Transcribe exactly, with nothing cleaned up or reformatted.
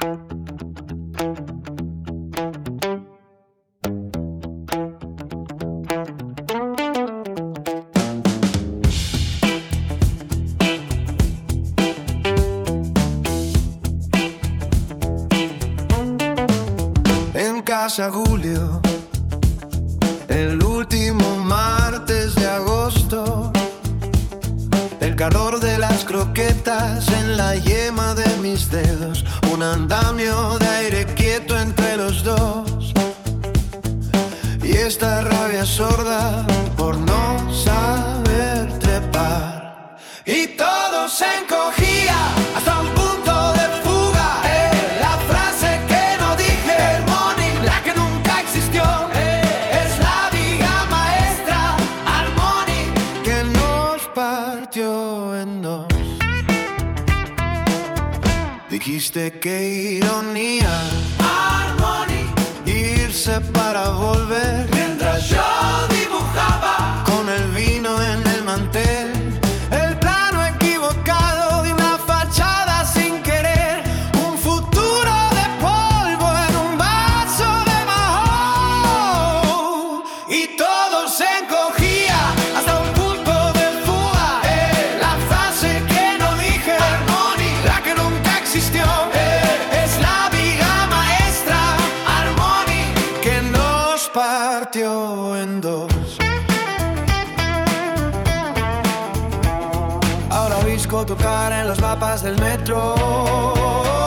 Casa Julio, el último martes de agosto, el calor de las croquetas en la yema de mis dedos, un andamio de aire quieto entre los dos, y esta rabia sorda por no saber trepar, y todo se encogía hasta un punto de fuga. Eh, la frase que no dije, la que nunca existió, eh, es la viga maestra, Harmony, que nos partió en dos. Dijiste que ironía, Harmony, irse para volver, mientras yo dibujaba con el vino en el mantel, el plano equivocado de una fachada sin querer, un futuro de polvo en un vaso de Mahou, y todo se encogía hasta un punto de fuga. Eh, la frase que no dije, Harmony, la que nunca existió, eh, es la viga maestra, Harmony, que nos partió en dos. Ahora visco tu cara en los mapas del metro,